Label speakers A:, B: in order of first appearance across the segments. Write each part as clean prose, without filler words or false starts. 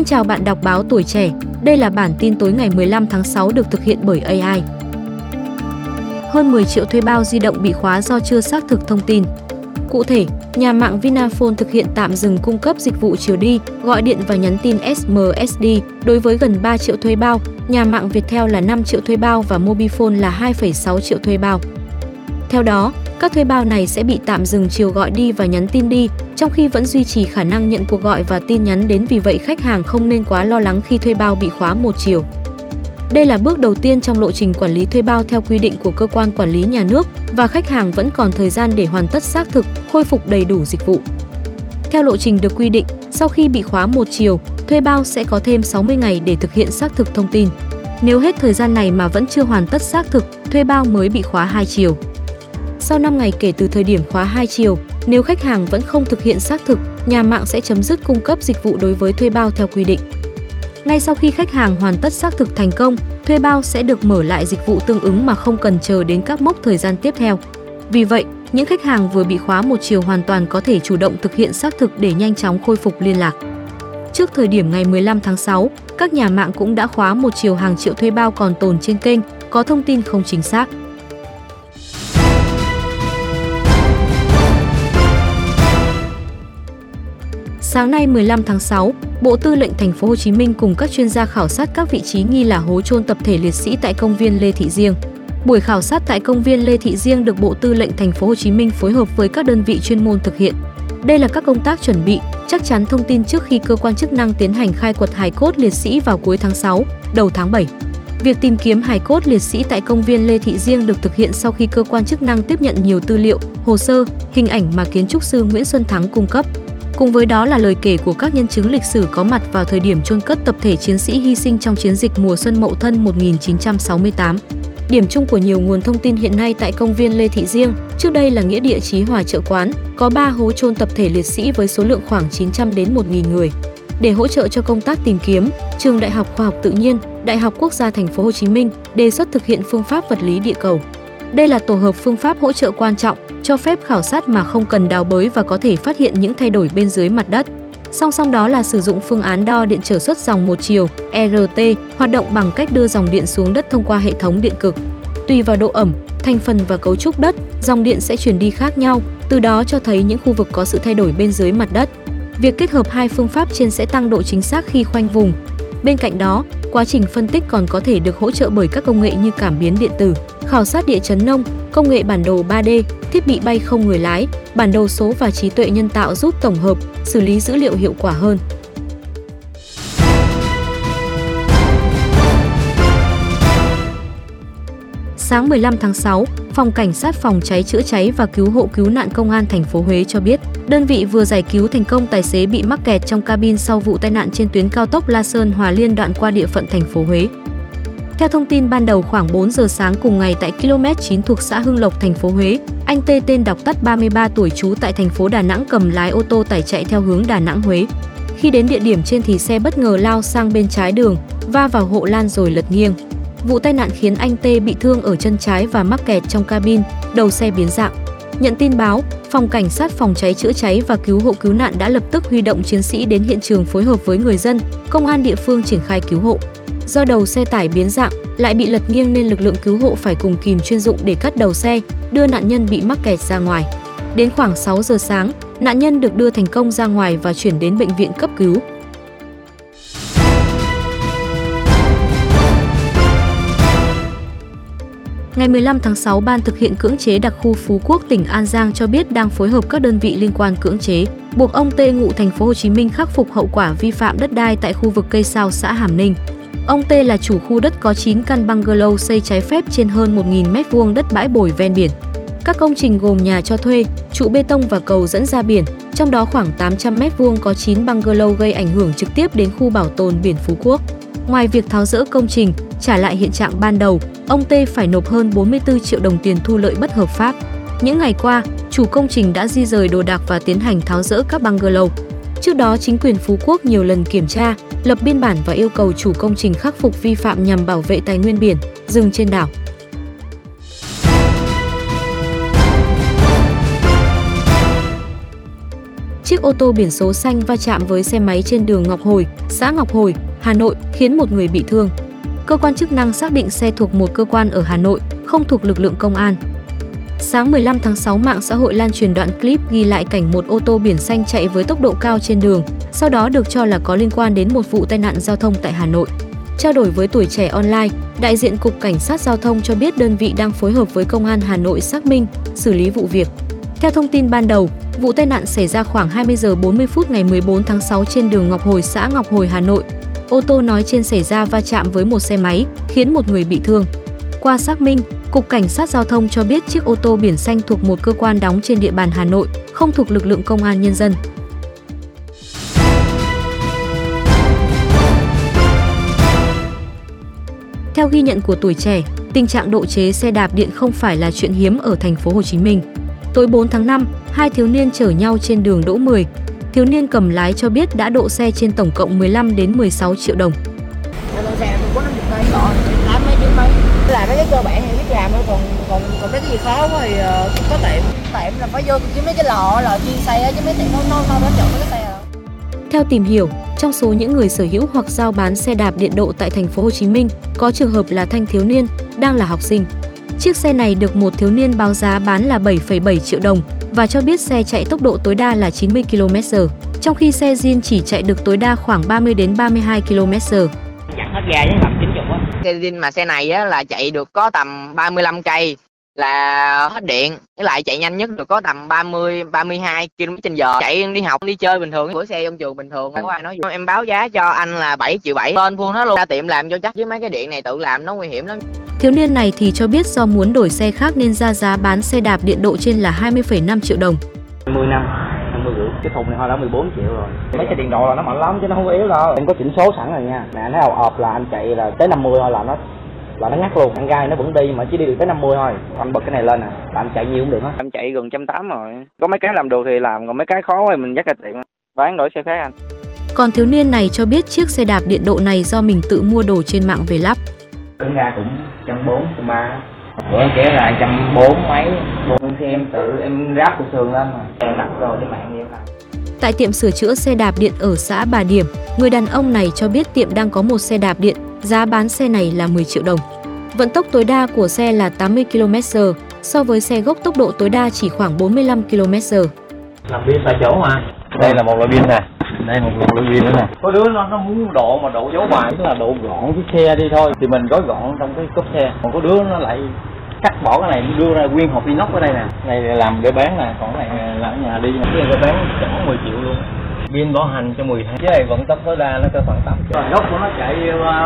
A: chào bạn đọc báo Tuổi Trẻ, đây là bản tin tối ngày 15 tháng 6 được thực hiện bởi AI. Hơn 10 triệu thuê bao di động bị khóa do chưa xác thực thông tin. Cụ thể, nhà mạng Vinaphone thực hiện tạm dừng cung cấp dịch vụ chiều đi, gọi điện và nhắn tin SMSD đối với gần 3 triệu thuê bao, nhà mạng Viettel là 5 triệu thuê bao và Mobifone là 2,6 triệu thuê bao. Theo đó, các thuê bao này sẽ bị tạm dừng chiều gọi đi và nhắn tin đi, trong khi vẫn duy trì khả năng nhận cuộc gọi và tin nhắn đến, vì vậy khách hàng không nên quá lo lắng khi thuê bao bị khóa một chiều. Đây là bước đầu tiên trong lộ trình quản lý thuê bao theo quy định của cơ quan quản lý nhà nước và khách hàng vẫn còn thời gian để hoàn tất xác thực, khôi phục đầy đủ dịch vụ. Theo lộ trình được quy định, sau khi bị khóa một chiều, thuê bao sẽ có thêm 60 ngày để thực hiện xác thực thông tin. Nếu hết thời gian này mà vẫn chưa hoàn tất xác thực, thuê bao mới bị khóa hai chiều. Sau 5 ngày kể từ thời điểm khóa hai chiều, nếu khách hàng vẫn không thực hiện xác thực, nhà mạng sẽ chấm dứt cung cấp dịch vụ đối với thuê bao theo quy định. Ngay sau khi khách hàng hoàn tất xác thực thành công, thuê bao sẽ được mở lại dịch vụ tương ứng mà không cần chờ đến các mốc thời gian tiếp theo. Vì vậy, những khách hàng vừa bị khóa một chiều hoàn toàn có thể chủ động thực hiện xác thực để nhanh chóng khôi phục liên lạc. Trước thời điểm ngày 15 tháng 6, các nhà mạng cũng đã khóa một chiều hàng triệu thuê bao còn tồn trên kênh, có thông tin không chính xác. Sáng nay 15 tháng 6, Bộ Tư lệnh Thành phố Hồ Chí Minh cùng các chuyên gia khảo sát các vị trí nghi là hố chôn tập thể liệt sĩ tại công viên Lê Thị Riêng. Buổi khảo sát tại công viên Lê Thị Riêng được Bộ Tư lệnh Thành phố Hồ Chí Minh phối hợp với các đơn vị chuyên môn thực hiện. Đây là các công tác chuẩn bị, chắc chắn thông tin trước khi cơ quan chức năng tiến hành khai quật hài cốt liệt sĩ vào cuối tháng 6, đầu tháng 7. Việc tìm kiếm hài cốt liệt sĩ tại công viên Lê Thị Riêng được thực hiện sau khi cơ quan chức năng tiếp nhận nhiều tư liệu, hồ sơ, hình ảnh mà kiến trúc sư Nguyễn Xuân Thắng cung cấp. Cùng với đó là lời kể của các nhân chứng lịch sử có mặt vào thời điểm chôn cất tập thể chiến sĩ hy sinh trong chiến dịch mùa xuân Mậu Thân 1968. Điểm chung của nhiều nguồn thông tin hiện nay tại công viên Lê Thị Riêng, trước đây là nghĩa địa Chí Hòa Chợ Quán, có 3 hố chôn tập thể liệt sĩ với số lượng khoảng 900 đến 1.000 người. Để hỗ trợ cho công tác tìm kiếm, Trường Đại học Khoa học Tự nhiên, Đại học Quốc gia Thành phố Hồ Chí Minh đề xuất thực hiện phương pháp vật lý địa cầu. Đây là tổ hợp phương pháp hỗ trợ quan trọng, cho phép khảo sát mà không cần đào bới và có thể phát hiện những thay đổi bên dưới mặt đất. Song song đó là sử dụng phương án đo điện trở suất dòng một chiều (RT), hoạt động bằng cách đưa dòng điện xuống đất thông qua hệ thống điện cực. Tùy vào độ ẩm, thành phần và cấu trúc đất, dòng điện sẽ truyền đi khác nhau, từ đó cho thấy những khu vực có sự thay đổi bên dưới mặt đất. Việc kết hợp hai phương pháp trên sẽ tăng độ chính xác khi khoanh vùng. Bên cạnh đó, quá trình phân tích còn có thể được hỗ trợ bởi các công nghệ như cảm biến điện tử, khảo sát địa chấn nông, công nghệ bản đồ 3D, thiết bị bay không người lái, bản đồ số và trí tuệ nhân tạo giúp tổng hợp, xử lý dữ liệu hiệu quả hơn. Sáng 15 tháng 6, Phòng Cảnh sát Phòng cháy chữa cháy và Cứu hộ Cứu nạn Công an thành phố Huế cho biết, đơn vị vừa giải cứu thành công tài xế bị mắc kẹt trong cabin sau vụ tai nạn trên tuyến cao tốc La Sơn - Hòa Liên đoạn qua địa phận thành phố Huế. Theo thông tin ban đầu, khoảng 4 giờ sáng cùng ngày tại km 9 thuộc xã Hưng Lộc, thành phố Huế, anh T tên đọc tắt 33 tuổi trú tại thành phố Đà Nẵng cầm lái ô tô tải chạy theo hướng Đà Nẵng Huế. Khi đến địa điểm trên thì xe bất ngờ lao sang bên trái đường, va vào hộ lan rồi lật nghiêng. Vụ tai nạn khiến anh T bị thương ở chân trái và mắc kẹt trong cabin, đầu xe biến dạng. Nhận tin báo, Phòng Cảnh sát Phòng cháy chữa cháy và Cứu hộ Cứu nạn đã lập tức huy động chiến sĩ đến hiện trường phối hợp với người dân, công an địa phương triển khai cứu hộ. Do đầu xe tải biến dạng, lại bị lật nghiêng nên lực lượng cứu hộ phải cùng kìm chuyên dụng để cắt đầu xe, đưa nạn nhân bị mắc kẹt ra ngoài. Đến khoảng 6 giờ sáng, nạn nhân được đưa thành công ra ngoài và chuyển đến bệnh viện cấp cứu. Ngày 15 tháng 6, Ban thực hiện cưỡng chế đặc khu Phú Quốc, tỉnh An Giang cho biết đang phối hợp các đơn vị liên quan cưỡng chế, buộc ông T ngụ thành phố Hồ Chí Minh khắc phục hậu quả vi phạm đất đai tại khu vực Cây Sao, xã Hàm Ninh. Ông T là chủ khu đất có 9 căn bungalow xây trái phép trên hơn 1.000 m2 đất bãi bồi ven biển. Các công trình gồm nhà cho thuê, trụ bê tông và cầu dẫn ra biển, trong đó khoảng 800 m2 có 9 bungalow gây ảnh hưởng trực tiếp đến khu bảo tồn biển Phú Quốc. Ngoài việc tháo dỡ công trình, trả lại hiện trạng ban đầu, ông T phải nộp hơn 44 triệu đồng tiền thu lợi bất hợp pháp. Những ngày qua, chủ công trình đã di rời đồ đạc và tiến hành tháo dỡ các bungalow. Trước đó, chính quyền Phú Quốc nhiều lần kiểm tra, lập biên bản và yêu cầu chủ công trình khắc phục vi phạm nhằm bảo vệ tài nguyên biển, rừng trên đảo. Chiếc ô tô biển số xanh va chạm với xe máy trên đường Ngọc Hồi, xã Ngọc Hồi, Hà Nội, khiến một người bị thương. Cơ quan chức năng xác định xe thuộc một cơ quan ở Hà Nội, không thuộc lực lượng công an. Sáng 15 tháng 6, mạng xã hội lan truyền đoạn clip ghi lại cảnh một ô tô biển xanh chạy với tốc độ cao trên đường, sau đó được cho là có liên quan đến một vụ tai nạn giao thông tại Hà Nội. Trao đổi với Tuổi Trẻ Online, đại diện Cục Cảnh sát Giao thông cho biết đơn vị đang phối hợp với Công an Hà Nội xác minh, xử lý vụ việc. Theo thông tin ban đầu, vụ tai nạn xảy ra khoảng 20 giờ 40 phút ngày 14 tháng 6 trên đường Ngọc Hồi, xã Ngọc Hồi, Hà Nội. Ô tô nói trên xảy ra va chạm với một xe máy, khiến một người bị thương. Qua xác minh, Cục Cảnh sát Giao thông cho biết chiếc ô tô biển xanh thuộc một cơ quan đóng trên địa bàn Hà Nội, không thuộc lực lượng Công an Nhân dân. Theo ghi nhận của Tuổi Trẻ, tình trạng độ chế xe đạp điện không phải là chuyện hiếm ở thành phố Hồ Chí Minh. Tối 4 tháng 5, hai thiếu niên chở nhau trên đường Đỗ Mười. Thiếu niên cầm lái cho biết đã độ xe trên tổng cộng 15 đến 16 triệu đồng.
B: Xe mình có 50 cây rồi, làm mấy chứ mấy. Làm mấy cái cơ bản thì biết làm thôi, còn cái gì khó quá thì có tiệm là phải vô chứ mấy cái lò chiên xe chứ mấy tiệm nó chọn mấy cái xe rồi.
A: Theo tìm hiểu, trong số những người sở hữu hoặc giao bán xe đạp điện độ tại thành phố Hồ Chí Minh, có trường hợp là thanh thiếu niên, đang là học sinh. Chiếc xe này được một thiếu niên báo giá bán là 7,7 triệu đồng và cho biết xe chạy tốc độ tối đa là 90 km/h, trong khi xe zin chỉ chạy được tối đa khoảng 30 đến 32 km/h.
B: Dặn hết ga với tầm 90 á. Xe zin mà xe này á là chạy được có tầm 35 cây là hết điện, với lại chạy nhanh nhất được có tầm 32 km/h. Chạy đi học đi chơi bình thường, gửi xe trong trường bình thường, không có ai nói gì. Em báo giá cho anh là 7,7 triệu, tên full hết luôn. Ra tiệm làm cho chắc, với mấy cái điện này tự làm nó nguy hiểm lắm.
A: Thiếu niên này thì cho biết do muốn đổi xe khác nên ra giá bán xe đạp điện độ trên là 20,5 triệu đồng.
C: 10 năm, 50 rưỡi. Cái thùng này thôi đã 14 triệu rồi. Mấy cái điện độ là nó mạnh lắm chứ nó không có yếu đâu. Em có chỉnh số sẵn rồi nha. Nè, anh thấy ộp là anh chạy là tới 50 thôi là nó ngắt luôn. Anh gai nó vẫn đi mà chỉ đi được tới 50 thôi. Anh bật cái này lên nè, là anh chạy nhiều cũng được hết.
D: Em chạy gần 180 rồi. Có mấy cái làm được thì làm, còn mấy cái khó thì mình dắt ra tiệm bán đổi xe khác anh.
A: Còn thiếu niên này cho biết chiếc xe đạp điện độ này do mình tự mua đồ trên mạng về lắp.
C: Tính ra cũng 140, 130. Bữa em kể là 140 mấy. Bốn xe em tự em ráp của sườn lên mà. Em đặt rồi trên mạng đi em làm.
A: Tại tiệm sửa chữa xe đạp điện ở xã Bà Điểm, người đàn ông này cho biết tiệm đang có một xe đạp điện, giá bán xe này là 10 triệu đồng. Vận tốc tối đa của xe là 80 km/h, so với xe gốc tốc độ tối đa chỉ khoảng 45 km/h.
C: Làm pin tại chỗ mà. Đây là một loại pin nè. Đây một loại pin nữa nè. Có đứa nó muốn độ mà độ dấu bài, tức là độ gọn cái xe đi thôi. Thì mình gói gọn trong cái cốp xe. Còn có đứa nó lại cắt bỏ cái này đưa ra nguyên hộp inox ở đây nè. Này làm cái bán nè, còn cái này là ở nhà đi. Cái bán chẳng 10 triệu luôn. Pin bảo hành cho 12. Cái này vận tốc tối đa nó có khoảng 8 triệu. Gốc của nó chạy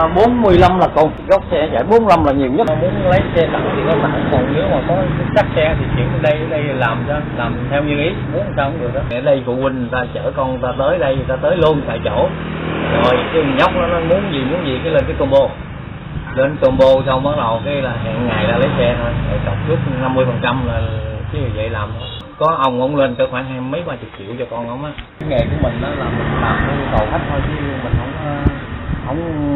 C: 45 là cùng. Gốc xe chạy 45 là nhiều nhất. Nó muốn lấy xe tặng thì nó tặng. Còn nếu mà có cắt xe thì chuyển đây làm cho làm theo như ý. Muốn sao cũng được đó. Ở đây phụ huynh người ta chở con người ta tới đây, người ta tới luôn tại chỗ. Rồi cái nhóc nó muốn gì cái lên cái combo. Lên combo xong bắt đầu cái là hẹn ngày ra lấy xe thôi. Rồi cọc trước 50% là chứ vậy làm thôi. Có ông lên cỡ khoảng 20 mấy 30 triệu cho con ông á. Cái nghề của mình đó là mình làm theo yêu cầu khách thôi chứ mình không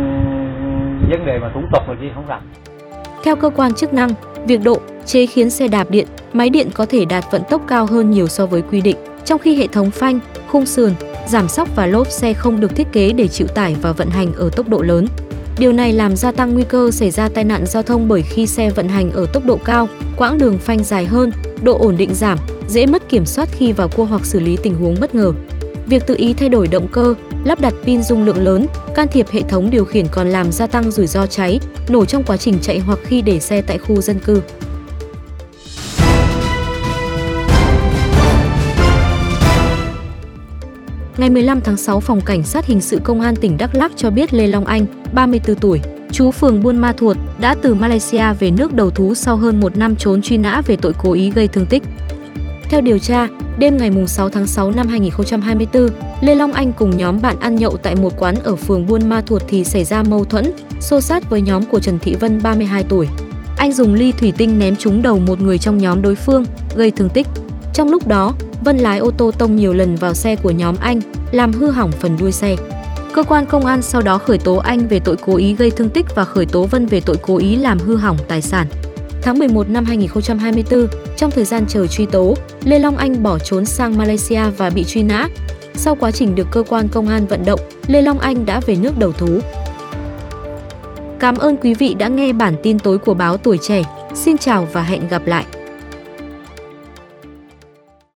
C: vấn đề mà thủ tục rồi chứ không làm.
A: Theo cơ quan chức năng, việc độ, chế khiến xe đạp điện, máy điện có thể đạt vận tốc cao hơn nhiều so với quy định, trong khi hệ thống phanh, khung sườn, giảm xóc và lốp xe không được thiết kế để chịu tải và vận hành ở tốc độ lớn. Điều này làm gia tăng nguy cơ xảy ra tai nạn giao thông bởi khi xe vận hành ở tốc độ cao, quãng đường phanh dài hơn, độ ổn định giảm, dễ mất kiểm soát khi vào cua hoặc xử lý tình huống bất ngờ. Việc tự ý thay đổi động cơ, lắp đặt pin dung lượng lớn, can thiệp hệ thống điều khiển còn làm gia tăng rủi ro cháy, nổ trong quá trình chạy hoặc khi để xe tại khu dân cư. Ngày 15 tháng 6, Phòng Cảnh sát Hình sự Công an tỉnh Đắk Lắk cho biết Lê Long Anh, 34 tuổi, trú phường Buôn Ma Thuột, đã từ Malaysia về nước đầu thú sau hơn 1 năm trốn truy nã về tội cố ý gây thương tích. Theo điều tra, đêm ngày 6 tháng 6 năm 2024, Lê Long Anh cùng nhóm bạn ăn nhậu tại một quán ở phường Buôn Ma Thuột thì xảy ra mâu thuẫn, xô xát với nhóm của Trần Thị Vân, 32 tuổi. Anh dùng ly thủy tinh ném trúng đầu một người trong nhóm đối phương, gây thương tích. Trong lúc đó, Vân lái ô tô tông nhiều lần vào xe của nhóm anh, làm hư hỏng phần đuôi xe. Cơ quan công an sau đó khởi tố anh về tội cố ý gây thương tích và khởi tố Vân về tội cố ý làm hư hỏng tài sản. Tháng 11 năm 2024, trong thời gian chờ truy tố, Lê Long Anh bỏ trốn sang Malaysia và bị truy nã. Sau quá trình được cơ quan công an vận động, Lê Long Anh đã về nước đầu thú. Cảm ơn quý vị đã nghe bản tin tối của báo Tuổi Trẻ. Xin chào và hẹn gặp lại!